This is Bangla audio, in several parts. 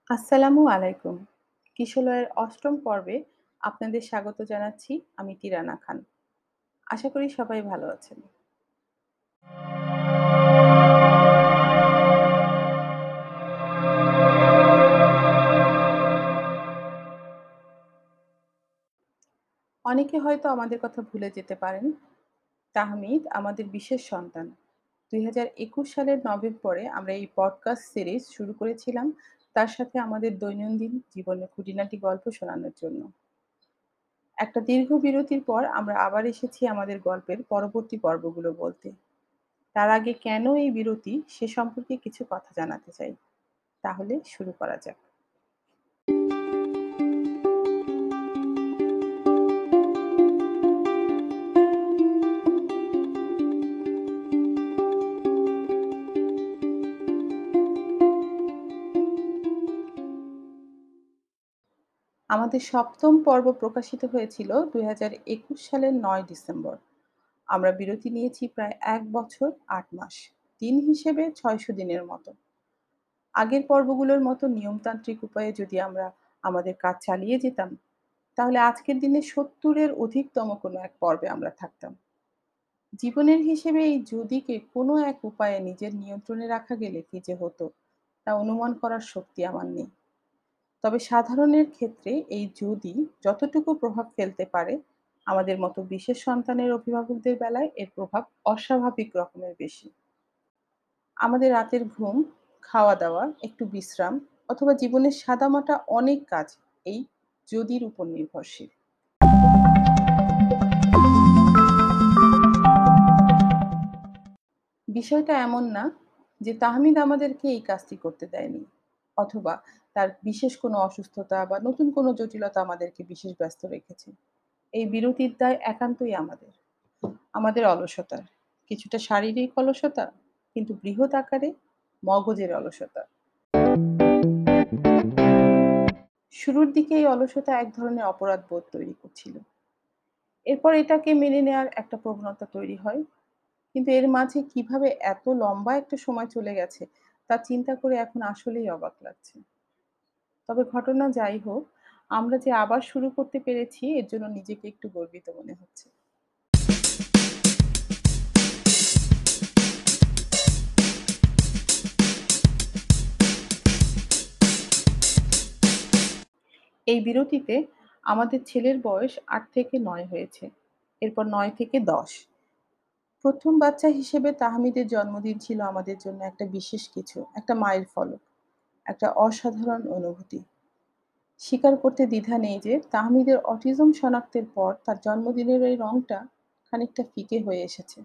আসসালামু আলাইকুম। কিশলয়ের ৮ম পর্বে আপনাদের স্বাগত জানাচ্ছি আমি তিরানা খান। আশা করি সবাই ভালো আছেন। অনেকে হয়তো আমাদের কথা ভুলে যেতে পারেন। তাহমিদ আমাদের বিশেষ সন্তান। ২০২১ সালের নভেম্বরে আমরা এই পডকাস্ট সিরিজ শুরু করেছিলাম তার সাথে আমাদের দৈনন্দিন জীবনের খুঁটিনাটি গল্প শোনানোর জন্য। একটা দীর্ঘ বিরতির পর আমরা আবার এসেছি আমাদের গল্পের পরবর্তী পর্বগুলো বলতে। তার আগে কেন এই বিরতি সে সম্পর্কে কিছু কথা জানাতে চাই। তাহলে শুরু করা যাক। আমাদের ৭ম পর্ব প্রকাশিত হয়েছিল ২০২১ সালের ৯ ডিসেম্বর। আমরা বিরতি নিয়েছি প্রায় ১ বছর ৮ মাস। দিন হিসেবে ৬০০ দিনের মতো। আগের পর্বগুলোর মতো নিয়মতান্ত্রিক উপায়ে যদি আমরা আমাদের কাজ চালিয়ে যেতাম, তাহলে আজকের দিনে ৭০ এর অধিকতম কোনো এক পর্বে আমরা থাকতাম। জীবনের হিসেবে এই যদিকে কোনো এক উপায়ে নিজের নিয়ন্ত্রণে রাখা গেলে কি যে হতো, তা অনুমান করার শক্তি আমার নেই। তবে সাধারণের ক্ষেত্রে এই যদি যতটুকু প্রভাব ফেলতে পারে, আমাদের মতো বিশেষ সন্তানের অভিভাবকদের বেলায় এর প্রভাব অস্বাভাবিক রকমের বেশি। আমাদের রাতের ঘুম, খাওয়া-দাওয়া, একটু বিশ্রাম অথবা জীবনের সাদামাটা অনেক কাজ এই যদির উপর নির্ভরশীল। বিষয়টা এমন না যে তাহমিদ আমাদেরকে এই কাজটি করতে দেয়নি, অথবা তার বিশেষ কোনো অসুস্থতা বা নতুন কোনো জটিলতা আমাদেরকে বিশেষ ব্যস্ত রেখেছে। এই বিরতির দায় একান্তই আমাদের। আমাদের অলসতার। কিছুটা শারীরিক অলসতা, কিন্তু বৃহৎ আকারে মগজের অলসতা। শুরুর দিকে এই অলসতা এক ধরনের অপরাধবোধ তৈরি করছিল। এরপর এটাকে মেনে নেওয়ার একটা প্রবণতা তৈরি হয়। কিন্তু এর মাঝে কিভাবে এত লম্বা একটা সময় চলে গেছে তা চিন্তা করে এখন আসলেই অবাক লাগছে। তবে ঘটনা যাই হোক, আমরা যে আবার শুরু করতে পেরেছি এর জন্য নিজেকে একটু গর্বিত মনে হচ্ছে। এই বিরতিতে আমাদের ছেলের বয়স ৮ থেকে ৯ হয়েছে। এরপর ৯ থেকে ১০। ১ম বাচ্চা হিসেবে তাহমিদের জন্মদিন ছিল আমাদের জন্য একটা বিশেষ কিছু, একটা মাইল ফলক, একটা অসাধারণ অনুভূতি। স্বীকার করতে দ্বিধা নেই যে তাহমিদের অটিজম শনাক্তের পর তার জন্মদিনের এই রংটা খানিকটা ফিকে হয়ে এসেছে।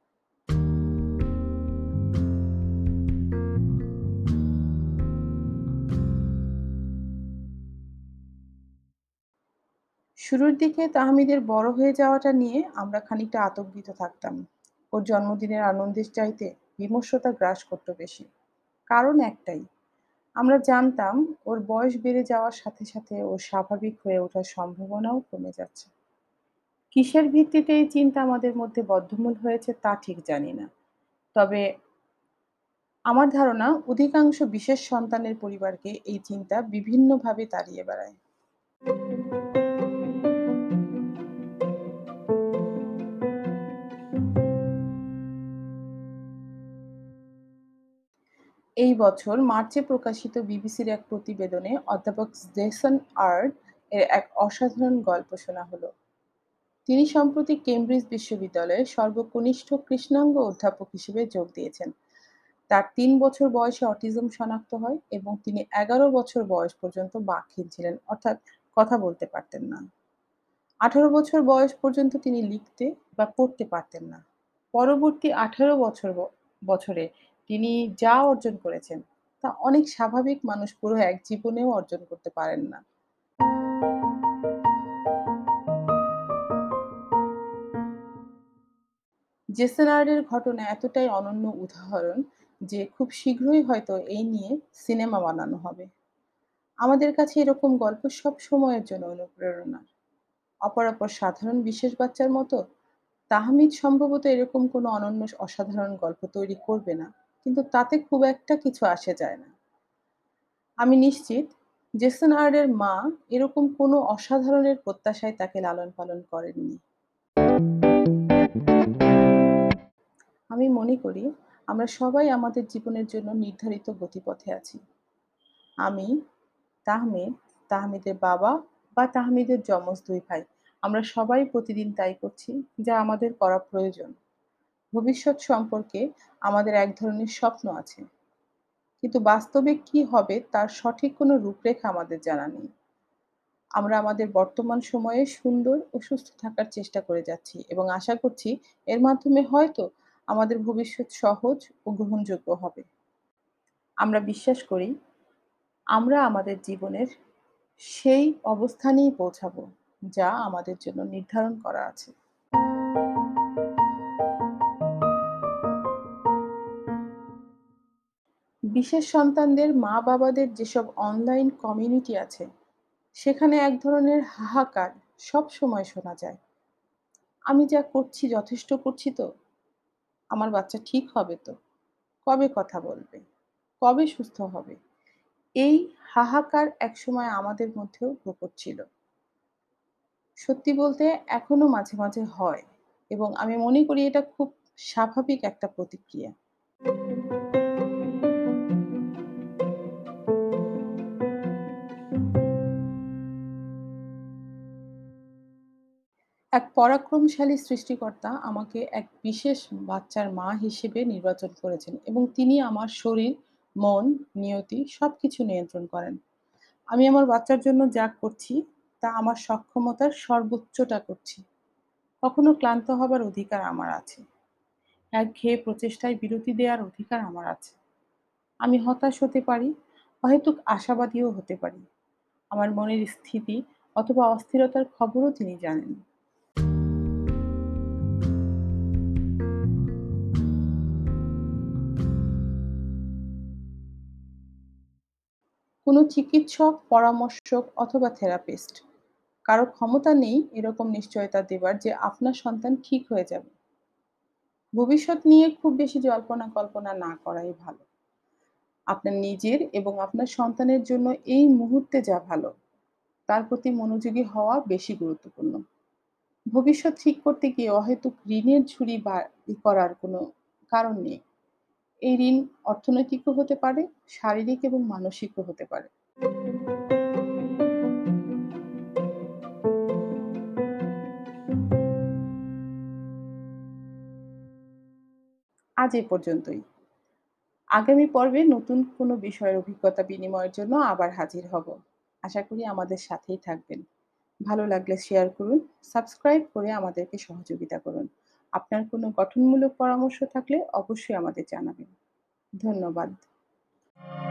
শুরুর দিকে তাহমিদের বড় হয়ে যাওয়াটা নিয়ে আমরা খানিকটা আতঙ্কিত থাকতাম। ওর জন্মদিনের আনন্দের চাইতে বিমর্ষতা গ্রাস করত বেশি। কারণ একটাই, আমরা জানতাম ওর বয়স বেড়ে যাওয়ার সাথে সাথে ওর স্বাভাবিক হয়ে ওঠার সম্ভাবনাও কমে যাচ্ছে। কিসের ভিত্তিতে এই চিন্তা আমাদের মধ্যে বদ্ধমূল হয়েছে তা ঠিক জানি না। তবে আমার ধারণা অধিকাংশ বিশেষ সন্তানের পরিবারকে এই চিন্তা বিভিন্নভাবে তাড়িয়ে বেড়ায়। এই বছর মার্চে প্রকাশিত বিবিসির এক প্রতিবেদনে অধ্যাপক জেসন আর্ড এর এক অসাধারণ গল্প শোনা হলো। তিনি সম্প্রতি কেমব্রিজ বিশ্ববিদ্যালয়ে সর্বকনিষ্ঠ কৃষ্ণাঙ্গ অধ্যাপক হিসেবে যোগ দিয়েছেন। তার ৩ বছর বয়সে অটিজম শনাক্ত হয় এবং তিনি ১১ বছর বয়স পর্যন্ত বাকহীন ছিলেন, অর্থাৎ কথা বলতে পারতেন না। ১৮ বছর বয়স পর্যন্ত তিনি লিখতে বা পড়তে পারতেন না। পরবর্তী ১৮ বছরে তিনি যা অর্জন করেছেন, তা অনেক স্বাভাবিক মানুষ পুরো এক জীবনেও অর্জন করতে পারেন না। জেসন আর্ডের ঘটনা এতটাই অনন্য উদাহরণ যে খুব শীঘ্রই হয়তো এই নিয়ে সিনেমা বানানো হবে। আমাদের কাছে এরকম গল্প সব সময়ের জন্য অনুপ্রেরণা। অপরাপর সাধারণ বিশেষ বাচ্চার মতো তাহমিদ সম্ভবত এরকম কোনো অনন্য অসাধারণ গল্প তৈরি করবে না। কিন্তু তাতে খুব একটা কিছু আসে যায় না। আমি নিশ্চিত জেসন আর্ডের মা এরকম কোনো অসাধারণের প্রত্যাশায় তাকে লালন-পালন করেননি। আমি মনে করি আমরা সবাই আমাদের জীবনের জন্য নির্ধারিত গতিপথে আছি। আমি, তাহমিদ, তাহমিদের বাবা বা তাহমিদের যমজ ২ ভাই। আমরা সবাই প্রতিদিন তাই করছি যা আমাদের করা প্রয়োজন। ভবিষ্যৎ সম্পর্কে আমাদের এক ধরনের স্বপ্ন আছে। কিন্তু বাস্তবে কি হবে তার সঠিক কোনো রূপরেখা আমাদের জানা নেই। আমরা আমাদের বর্তমান সময়ে সুন্দর ও সুস্থ থাকার চেষ্টা করে যাচ্ছি এবং আশা করছি এর মাধ্যমে হয়তো আমাদের ভবিষ্যৎ সহজ ও গ্রহণযোগ্য হবে। আমরা বিশ্বাস করি আমরা আমাদের জীবনের সেই অবস্থানেই পৌঁছাবো যা আমাদের জন্য নির্ধারণ করা আছে। বিশেষ সন্তানদের মা-বাবাদের যেসব অনলাইন কমিউনিটি আছে, সেখানে এক ধরনের হাহাকার সবসময় শোনা যায়। আমি যা করছি যথেষ্ট করছি তো? আমার বাচ্চা ঠিক হবে তো? কবে কথা বলবে? কবে সুস্থ হবে? এই হাহাকার একসময় আমাদের মধ্যেও প্রকট ছিল। সত্যি বলতে এখনো মাঝে, মাঝে হয় এবং আমি মনে করি এটা খুব স্বাভাবিক একটা প্রতিক্রিয়া। এক পরাক্রমশালী সৃষ্টিকর্তা আমাকে এক বিশেষ বাচ্চার মা হিসেবে নির্বাচন করেছেন এবং তিনি আমার শরীর, মন, নিয়তি সবকিছু নিয়ন্ত্রণ করেন। আমি আমার বাচ্চার জন্য যা করছি তা আমার সক্ষমতার সর্বোচ্চটা করছি। কখনো ক্লান্ত হবার অধিকার আমার আছে। একঘেয়ে প্রচেষ্টায় বিরতি দেওয়ার অধিকার আমার আছে। আমি হতাশ হতে পারি, অহেতুক আশাবাদীও হতে পারি। আমার মনের স্থিতি অথবা অস্থিরতার খবরও তিনি জানেন। কোনো চিকিৎসক, পরামর্শক অথবা থেরাপিস্ট কারো ক্ষমতা নেই এরকম নিশ্চয়তা দেবার যে আপনার সন্তান ঠিক হয়ে যাবে। ভবিষ্যৎ নিয়ে খুব বেশি জল্পনা কল্পনা না করাই ভালো। আপনার নিজের এবং আপনার সন্তানের জন্য এই মুহূর্তে যা ভালো তার প্রতি মনোযোগী হওয়া বেশি গুরুত্বপূর্ণ। ভবিষ্যৎ ঠিক করতে গিয়ে অহেতুক ঋণের ঝুড়ি করার কোনো কারণ নেই। এই ঋণ অর্থনৈতিকও হতে পারে, শারীরিক এবং মানসিকও হতে পারে। আজ এ পর্যন্তই। আগামী পর্বে নতুন কোনো বিষয়ের অভিজ্ঞতা বিনিময়ের জন্য আবার হাজির হব। আশা করি আমাদের সাথেই থাকবেন। ভালো লাগলে শেয়ার করুন, সাবস্ক্রাইব করে আমাদেরকে সহযোগিতা করুন। আপনার কোনো গঠনমূলক পরামর্শ থাকলে অবশ্যই আমাদের জানাবেন। ধন্যবাদ।